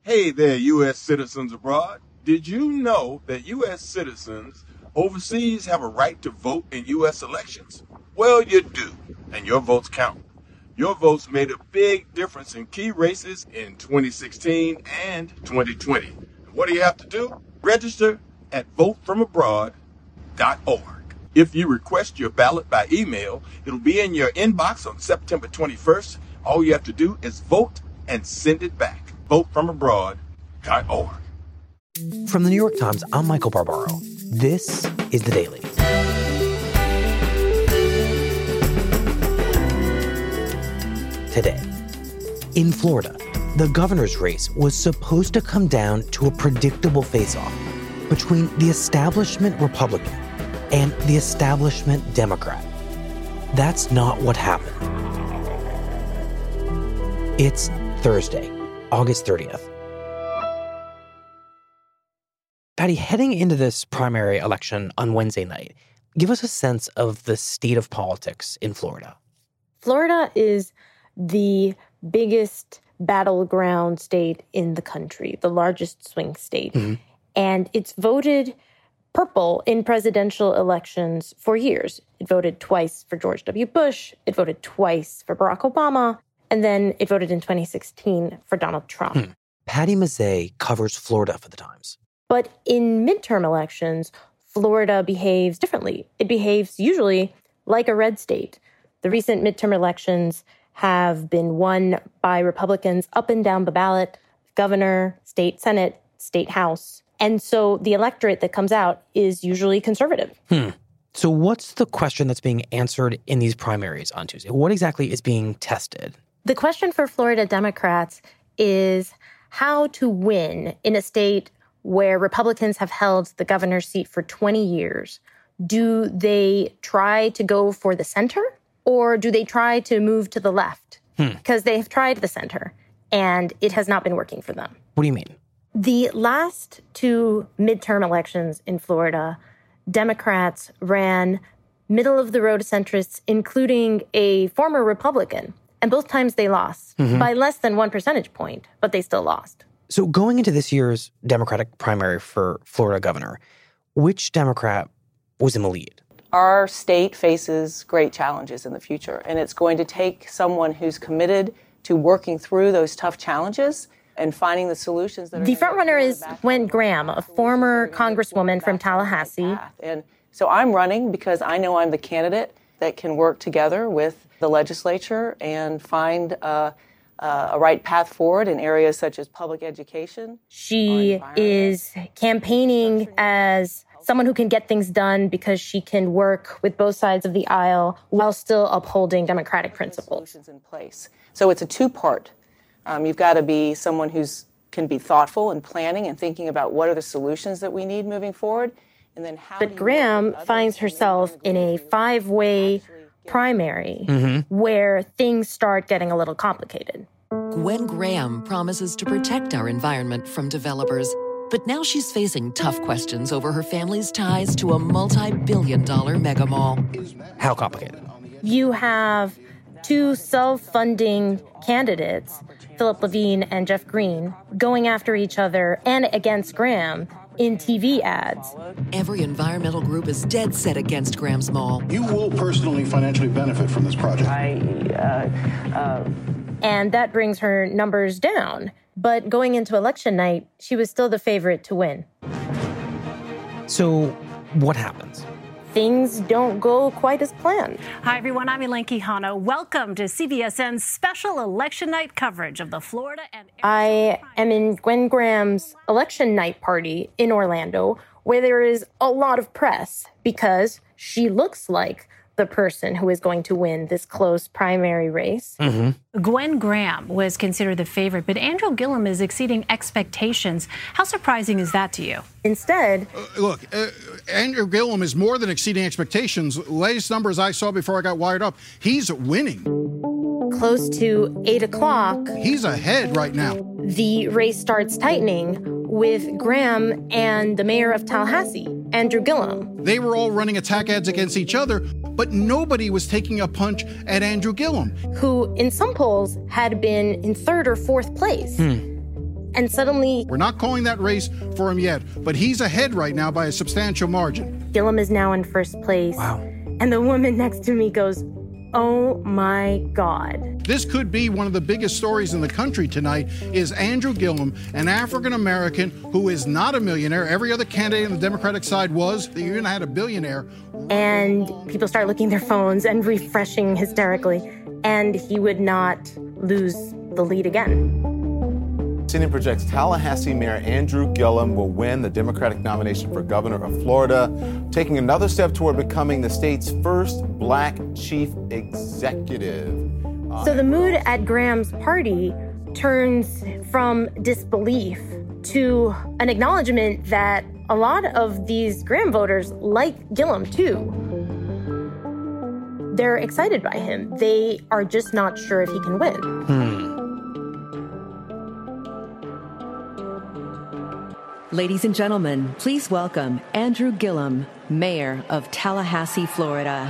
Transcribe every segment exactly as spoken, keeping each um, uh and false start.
Hey there, U S citizens abroad. Did you know that U S citizens overseas have a right to vote in U S elections? Well, you do, and your votes count. Your votes made a big difference in key races in twenty sixteen and twenty twenty. What do you have to do? Register at vote from abroad dot org. If you request your ballot by email, it'll be in your inbox on September twenty-first. All you have to do is vote and send it back. vote from abroad dot org. From the New York Times, I'm Michael Barbaro. This is The Daily. Today, in Florida, the governor's race was supposed to come down to a predictable face-off between the establishment Republican and the establishment Democrat. That's not what happened. It's Thursday, August thirtieth. Patty, heading into this primary election on Wednesday night, give us a sense of the state of politics in Florida. Florida is the biggest battleground state in the country, the largest swing state. Mm-hmm. And it's voted purple in presidential elections for years. It voted twice for George W. Bush. It voted twice for Barack Obama. And then it voted in twenty sixteen for Donald Trump. Hmm. Patty Mazzei covers Florida for the Times. But in midterm elections, Florida behaves differently. It behaves usually like a red state. The recent midterm elections have been won by Republicans up and down the ballot, governor, state senate, state house. And so the electorate that comes out is usually conservative. Hmm. So what's the question that's being answered in these primaries on Tuesday? What exactly is being tested? The question for Florida Democrats is how to win in a state where Republicans have held the governor's seat for twenty years. Do they try to go for the center, or do they try to move to the left? Hmm. Because they've tried the center, and it has not been working for them. What do you mean? The last two midterm elections in Florida, Democrats ran middle-of-the-road centrists, including a former Republican. And both times they lost mm-hmm. by less than one percentage point, but they still lost. So going into this year's Democratic primary for Florida governor, which Democrat was in the lead? Our state faces great challenges in the future, and it's going to take someone who's committed to working through those tough challenges and finding the solutions that are... The frontrunner is Gwen Graham, a former congresswoman from Tallahassee. And so I'm running because I know I'm the candidate that can work together with the legislature and find uh, uh, a right path forward in areas such as public education. She is campaigning as someone who can get things done because she can work with both sides of the aisle while still upholding democratic principles. Solutions in place. So it's a two-part. Um, you've got to be someone who's can be thoughtful and planning and thinking about what are the solutions that we need moving forward. And then how but Graham finds herself in a five-way primary mm-hmm. where things start getting a little complicated. Gwen Graham promises to protect our environment from developers, but now she's facing tough questions over her family's ties to a multi-billion dollar mega mall. How complicated? You have two self-funding candidates, Philip Levine and Jeff Green, going after each other and against Graham in T V ads. Every environmental group is dead set against Graham's mall. You will personally financially benefit from this project. I, uh, uh... And that brings her numbers down. But going into election night, she was still the favorite to win. So what happens? Things don't go quite as planned. Hi, everyone. I'm Elaine Quijano. Welcome to C B S N's special election night coverage of the Florida and Arizona I am in Gwen Graham's election night party in Orlando, where there is a lot of press because she looks like the person who is going to win this close primary race. Mm-hmm. Gwen Graham was considered the favorite, but Andrew Gillum is exceeding expectations. How surprising is that to you? Instead... Uh, look, uh, Andrew Gillum is more than exceeding expectations. Latest numbers I saw before I got wired up, he's winning. Close to eight o'clock... He's ahead right now. The race starts tightening with Graham and the mayor of Tallahassee, Andrew Gillum. They were all running attack ads against each other, but nobody was taking a punch at Andrew Gillum, who in some polls had been in third or fourth place. Hmm. And suddenly, we're not calling that race for him yet, but he's ahead right now by a substantial margin. Gillum is now in first place. Wow. And the woman next to me goes, oh my God. This could be one of the biggest stories in the country tonight is Andrew Gillum, an African-American who is not a millionaire. Every other candidate on the Democratic side was. They even had a billionaire. And people start looking at their phones and refreshing hysterically. And he would not lose the lead again. C N N projects Tallahassee Mayor Andrew Gillum will win the Democratic nomination for governor of Florida, taking another step toward becoming the state's first black chief executive. Uh, so the mood at Graham's party turns from disbelief to an acknowledgement that a lot of these Graham voters like Gillum, too. They're excited by him. They are just not sure if he can win. Hmm. Ladies and gentlemen, please welcome Andrew Gillum, mayor of Tallahassee, Florida.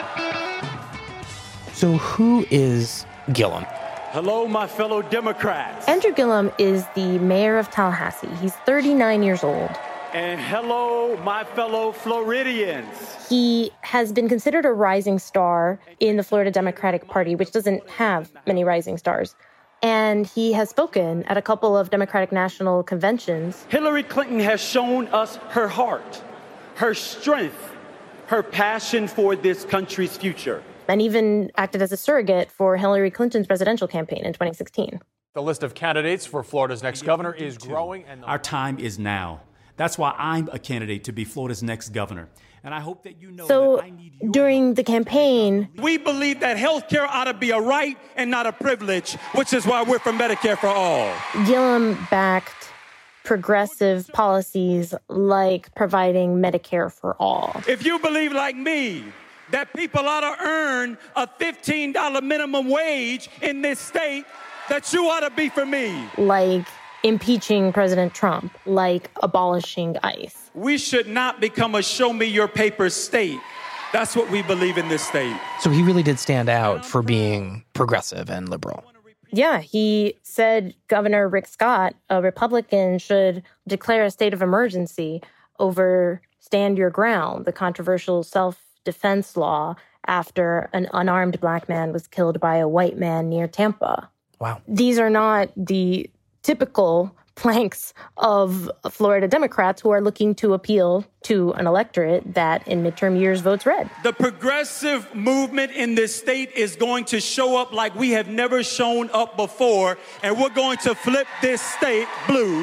So who is Gillum? Hello, my fellow Democrats. Andrew Gillum is the mayor of Tallahassee. He's thirty-nine years old. And hello, my fellow Floridians. He has been considered a rising star in the Florida Democratic Party, which doesn't have many rising stars. And he has spoken at a couple of Democratic national conventions. Hillary Clinton has shown us her heart, her strength, her passion for this country's future. And even acted as a surrogate for Hillary Clinton's presidential campaign in twenty sixteen. The list of candidates for Florida's next governor is growing. And our time is now. That's why I'm a candidate to be Florida's next governor. And I hope that you know so that I need your during the campaign, we believe that health care ought to be a right and not a privilege, which is why we're for Medicare for all. Gillum backed progressive policies like providing Medicare for all. If you believe like me that people ought to earn a fifteen dollars minimum wage in this state, that you ought to be for me. Like impeaching President Trump, like abolishing ICE. We should not become a show me your papers state. That's what we believe in this state. So he really did stand out for being progressive and liberal. Yeah, he said Governor Rick Scott, a Republican, should declare a state of emergency over Stand Your Ground, the controversial self-defense law after an unarmed black man was killed by a white man near Tampa. Wow. These are not the typical planks of Florida Democrats who are looking to appeal to an electorate that in midterm years votes red. The progressive movement in this state is going to show up like we have never shown up before, and we're going to flip this state blue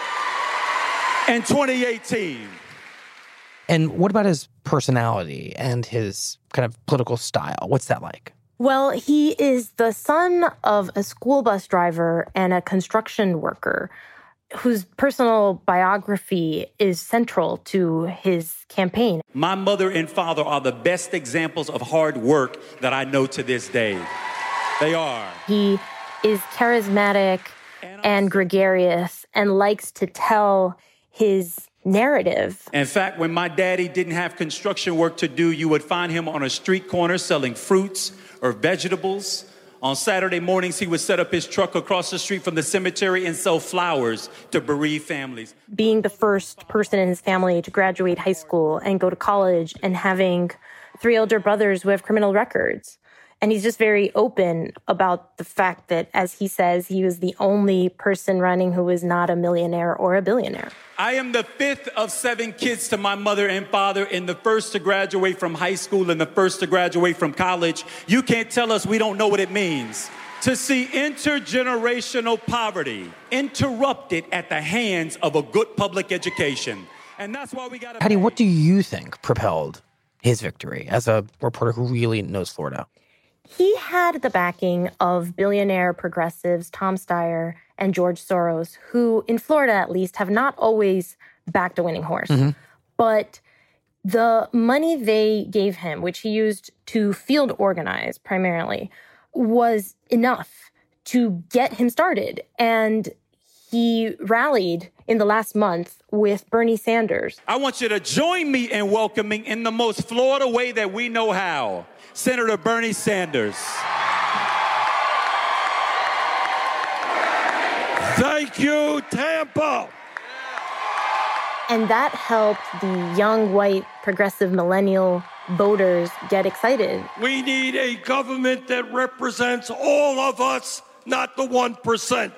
in twenty eighteen. And what about his personality and his kind of political style? What's that like? Well, he is the son of a school bus driver and a construction worker whose personal biography is central to his campaign. My mother and father are the best examples of hard work that I know to this day. They are. He is charismatic and gregarious and likes to tell his narrative. In fact, when my daddy didn't have construction work to do, you would find him on a street corner selling fruits or vegetables. On Saturday mornings, he would set up his truck across the street from the cemetery and sell flowers to bereaved families. Being the first person in his family to graduate high school and go to college and having three older brothers who have criminal records. And he's just very open about the fact that, as he says, he was the only person running who was not a millionaire or a billionaire. I am the fifth of seven kids to my mother and father, and the first to graduate from high school and the first to graduate from college. You can't tell us we don't know what it means to see intergenerational poverty interrupted at the hands of a good public education. And that's why we got to... Patty, what do you think propelled his victory as a reporter who really knows Florida? He had the backing of billionaire progressives Tom Steyer and George Soros, who in Florida at least have not always backed a winning horse. Mm-hmm. But the money they gave him, which he used to field organize primarily, was enough to get him started. And he rallied in the last month with Bernie Sanders. I want you to join me in welcoming, in the most Florida way that we know how, Senator Bernie Sanders. Thank Thank you, Tampa. And that helped the young, white, progressive millennial voters get excited. We need a government that represents all of us, not the one percent.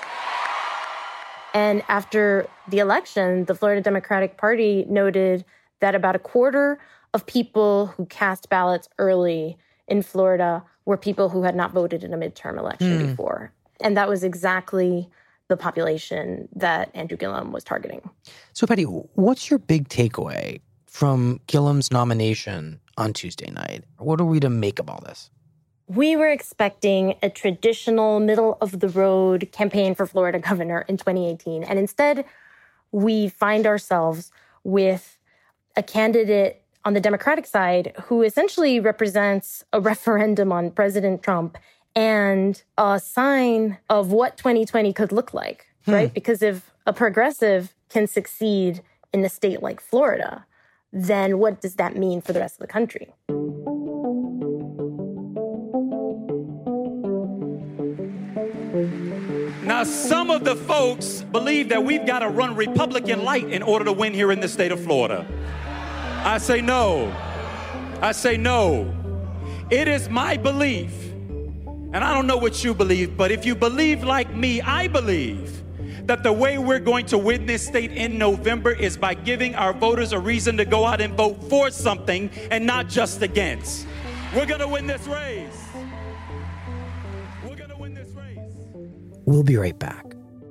And after the election, the Florida Democratic Party noted that about a quarter of people who cast ballots early in Florida were people who had not voted in a midterm election mm. before. And that was exactly the population that Andrew Gillum was targeting. So, Patty, what's your big takeaway from Gillum's nomination on Tuesday night? What are we to make of all this? We were expecting a traditional middle-of-the-road campaign for Florida governor in twenty eighteen. And instead, we find ourselves with a candidate on the Democratic side who essentially represents a referendum on President Trump and a sign of what twenty twenty could look like, hmm. right? Because if a progressive can succeed in a state like Florida, then what does that mean for the rest of the country? Now, some of the folks believe that we've got to run Republican light in order to win here in the state of Florida. I say no. I say no. It is my belief, and I don't know what you believe, but if you believe like me, I believe that the way we're going to win this state in November is by giving our voters a reason to go out and vote for something and not just against. We're going to win this race. We're going to win this race. We'll be right back.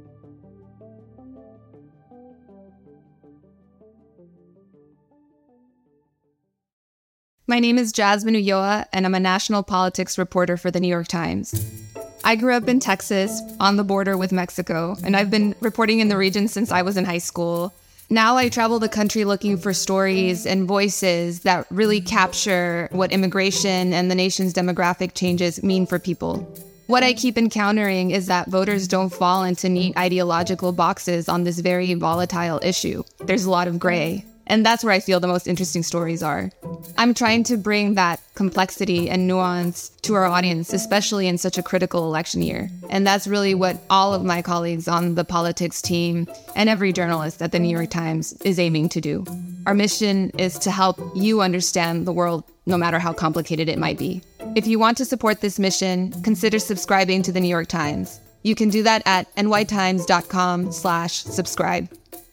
My name is Jasmine Ulloa, and I'm a national politics reporter for The New York Times. I grew up in Texas, on the border with Mexico, and I've been reporting in the region since I was in high school. Now I travel the country looking for stories and voices that really capture what immigration and the nation's demographic changes mean for people. What I keep encountering is that voters don't fall into neat ideological boxes on this very volatile issue. There's a lot of gray. And that's where I feel the most interesting stories are. I'm trying to bring that complexity and nuance to our audience, especially in such a critical election year. And that's really what all of my colleagues on the politics team and every journalist at the New York Times is aiming to do. Our mission is to help you understand the world, no matter how complicated it might be. If you want to support this mission, consider subscribing to the New York Times. You can do that at nytimes.com slash subscribe.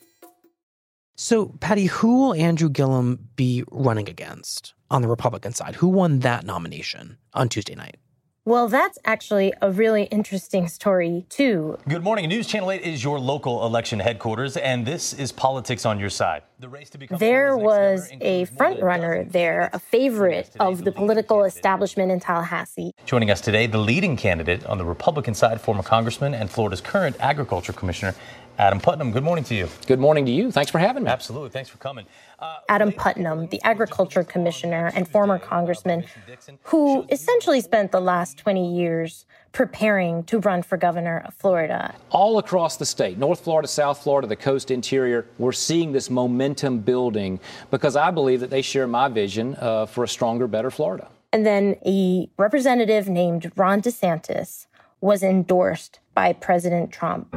So, Patty, who will Andrew Gillum be running against on the Republican side? Who won that nomination on Tuesday night? Well, that's actually a really interesting story, too. Good morning. News Channel eight is your local election headquarters, and this is Politics on Your Side. The race to become there was a front runner there, a favorite of the political establishment in Tallahassee. Joining us today, the leading candidate on the Republican side, former Congressman and Florida's current Agriculture Commissioner, Adam Putnam. Good morning to you. Good morning to you. Thanks for having me. Absolutely. Thanks for coming. Uh, Adam Putnam, the Agriculture Commissioner and former Congressman, who essentially spent the last twenty years preparing to run for governor of Florida. All across the state, North Florida, South Florida, the coast interior, we're seeing this momentum building because I believe that they share my vision uh, for a stronger, better Florida. And then a representative named Ron DeSantis was endorsed by President Trump.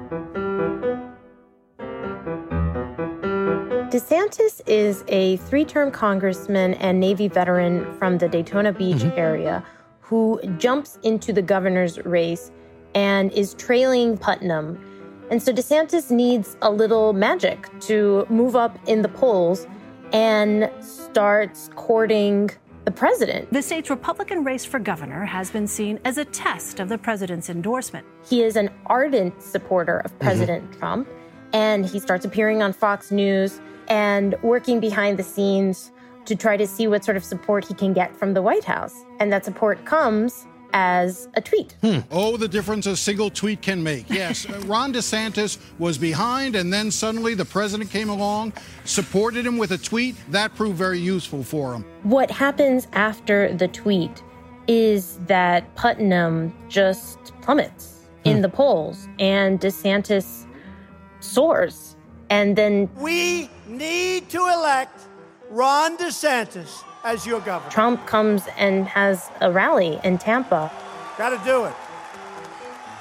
DeSantis is a three-term congressman and Navy veteran from the Daytona Beach mm-hmm. area who jumps into the governor's race and is trailing Putnam. And so DeSantis needs a little magic to move up in the polls and starts courting the president. The state's Republican race for governor has been seen as a test of the president's endorsement. He is an ardent supporter of President mm-hmm. Trump, and he starts appearing on Fox News and working behind the scenes to try to see what sort of support he can get from the White House. And that support comes as a tweet. Hmm. Oh, the difference a single tweet can make. Yes, Ron DeSantis was behind, and then suddenly the president came along, supported him with a tweet. That proved very useful for him. What happens after the tweet is that Putnam just plummets hmm. in the polls, and DeSantis soars. And then we need to elect Ron DeSantis as your governor. Trump comes and has a rally in Tampa. Got to do it.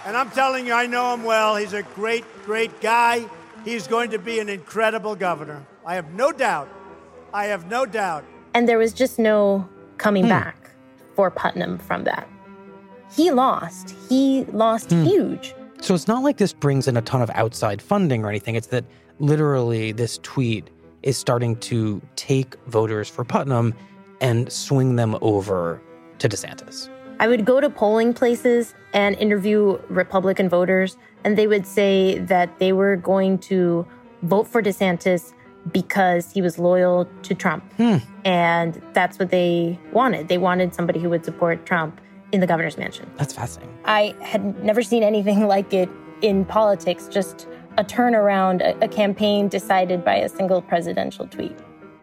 And I'm telling you, I know him well. He's a great, great guy. He's going to be an incredible governor. I have no doubt. I have no doubt. And there was just no coming Hmm. back for Putnam from that. He lost. He lost Hmm. huge. So it's not like this brings in a ton of outside funding or anything. It's that literally this tweet is starting to take voters for Putnam and swing them over to DeSantis. I would go to polling places and interview Republican voters, and they would say that they were going to vote for DeSantis because he was loyal to Trump. Hmm. And that's what they wanted. They wanted somebody who would support Trump in the governor's mansion. That's fascinating. I had never seen anything like it in politics, just a turnaround, a, a campaign decided by a single presidential tweet.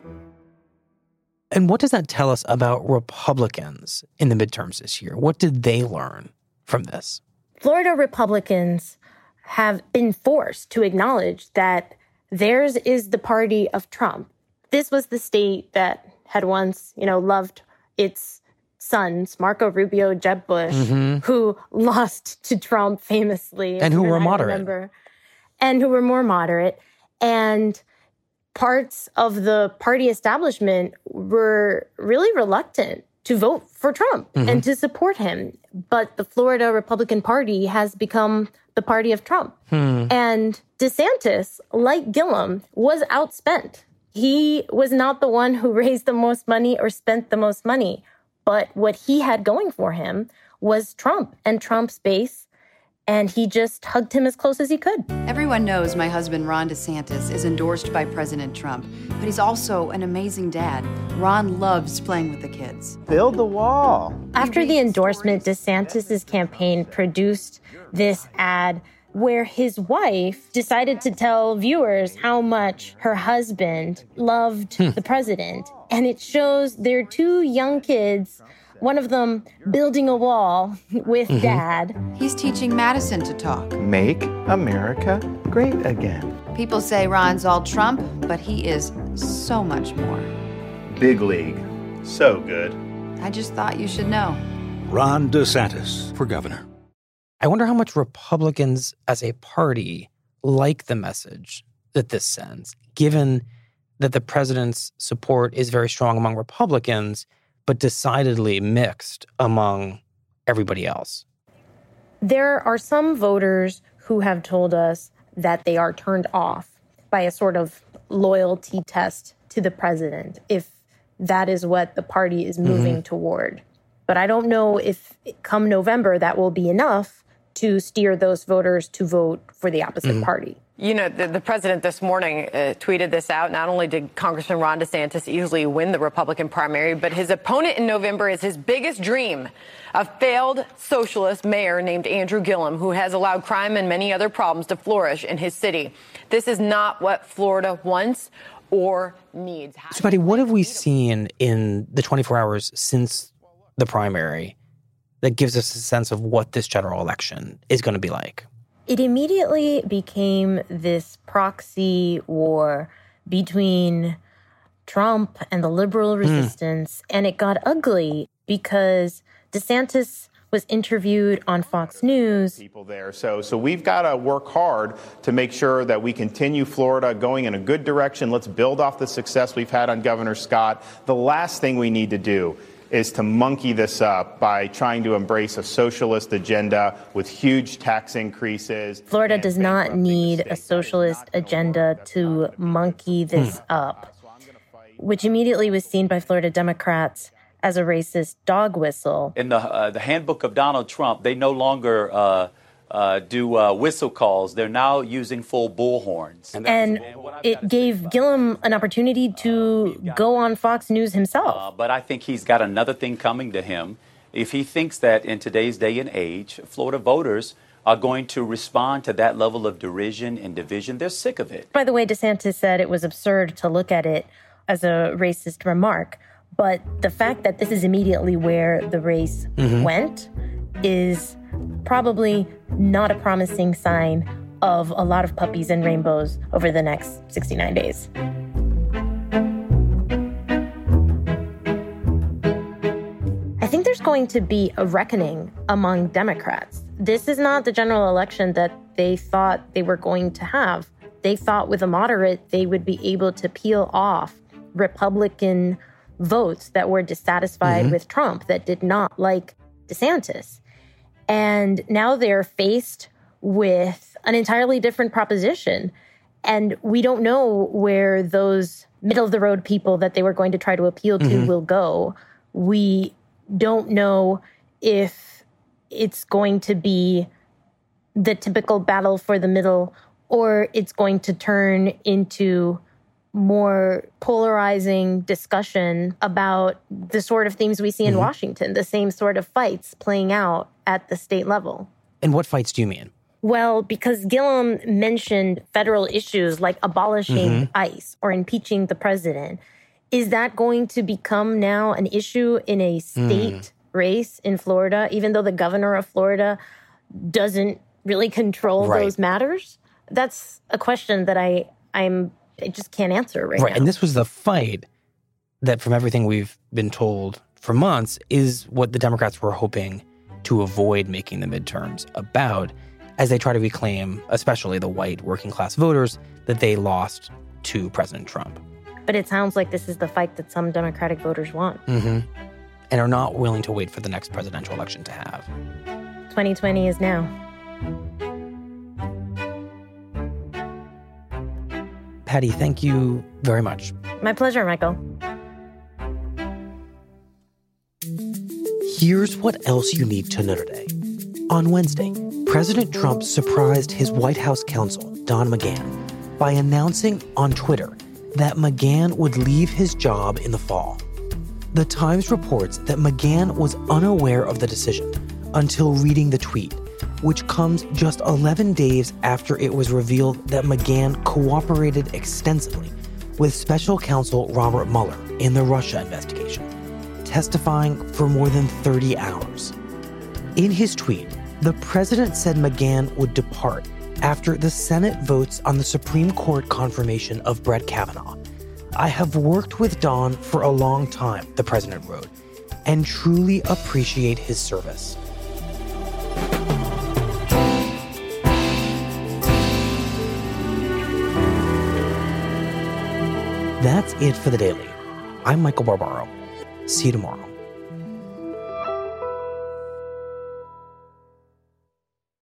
And what does that tell us about Republicans in the midterms this year? What did they learn from this? Florida Republicans have been forced to acknowledge that theirs is the party of Trump. This was the state that had once, you know, loved its sons, Marco Rubio, Jeb Bush, Mm-hmm. who lost to Trump famously. And who were I moderate. remember. And who were more moderate. And parts of the party establishment were really reluctant to vote for Trump Mhm. and to support him. But the Florida Republican Party has become the party of Trump. Hmm. And DeSantis, like Gillum, was outspent. He was not the one who raised the most money or spent the most money. But what he had going for him was Trump and Trump's base. And he just hugged him as close as he could. Everyone knows my husband, Ron DeSantis, is endorsed by President Trump, but he's also an amazing dad. Ron loves playing with the kids. Build the wall. After the endorsement, DeSantis' campaign produced this ad where his wife decided to tell viewers how much her husband loved Hmm. the president. And it shows their two young kids, one of them building a wall with Mhm. dad. He's teaching Madison to talk. Make America great again. People say Ron's all Trump, but he is so much more. Big league. So good. I just thought you should know. Ron DeSantis for governor. I wonder how much Republicans as a party like the message that this sends, given that the president's support is very strong among Republicans, but decidedly mixed among everybody else. There are some voters who have told us that they are turned off by a sort of loyalty test to the president, if that is what the party is moving Mm-hmm. toward. But I don't know if come November that will be enough to steer those voters to vote for the opposite Mhm. party. You know, the, the president this morning uh, tweeted this out. Not only did Congressman Ron DeSantis easily win the Republican primary, but his opponent in November is his biggest dream, a failed socialist mayor named Andrew Gillum, who has allowed crime and many other problems to flourish in his city. This is not what Florida wants or needs. So, Patty, what have we seen in the twenty-four hours since the primary that gives us a sense of what this general election is going to be like? It immediately became this proxy war between Trump and the liberal resistance, and it got ugly because DeSantis was interviewed on Fox News. People there. So, so we've got to work hard to make sure that we continue Florida going in a good direction. Let's build off the success we've had on Governor Scott. The last thing we need to do is to monkey this up by trying to embrace a socialist agenda with huge tax increases. Florida does not need a socialist agenda to monkey this up, which immediately was seen by Florida Democrats as a racist dog whistle. In the uh, the handbook of Donald Trump, they no longer uh, uh, do uh, whistle calls. They're now using full bullhorns. And it gave Gillum an opportunity to go on Fox News himself. Uh, but I think he's got another thing coming to him. If he thinks that in today's day and age, Florida voters are going to respond to that level of derision and division, they're sick of it. By the way, DeSantis said it was absurd to look at it as a racist remark. But the fact that this is immediately where the race Mhm. went is probably not a promising sign of a lot of puppies and rainbows over the next sixty-nine days. I think there's going to be a reckoning among Democrats. This is not the general election that they thought they were going to have. They thought with a moderate, they would be able to peel off Republican votes that were dissatisfied mm-hmm. with Trump, that did not like DeSantis. And now they're faced with an entirely different proposition. And we don't know where those middle-of-the-road people that they were going to try to appeal to mm-hmm. will go. We don't know if it's going to be the typical battle for the middle, or it's going to turn into more polarizing discussion about the sort of things we see in mm-hmm. Washington, the same sort of fights playing out at the state level. And what fights do you mean? Well, because Gillum mentioned federal issues like abolishing mm-hmm. ICE or impeaching the president, is that going to become now an issue in a state mm. race in Florida, even though the governor of Florida doesn't really control right. those matters? That's a question that I I'm I just can't answer right, right. now. And this was the fight that, from everything we've been told for months, is what the Democrats were hoping to avoid making the midterms about, as they try to reclaim, especially the white working class voters, that they lost to President Trump. But it sounds like this is the fight that some Democratic voters want. Mm-hmm. And are not willing to wait for the next presidential election to have. twenty twenty is now. Patty, thank you very much. My pleasure, Michael. Here's what else you need to know today. On Wednesday, President Trump surprised his White House counsel, Don McGahn, by announcing on Twitter that McGahn would leave his job in the fall. The Times reports that McGahn was unaware of the decision until reading the tweet, which comes just eleven days after it was revealed that McGahn cooperated extensively with special counsel Robert Mueller in the Russia investigation, testifying for more than thirty hours. In his tweet, the president said McGahn would depart after the Senate votes on the Supreme Court confirmation of Brett Kavanaugh. I have worked with Don for a long time, the president wrote, and truly appreciate his service. That's it for The Daily. I'm Michael Barbaro. See you tomorrow.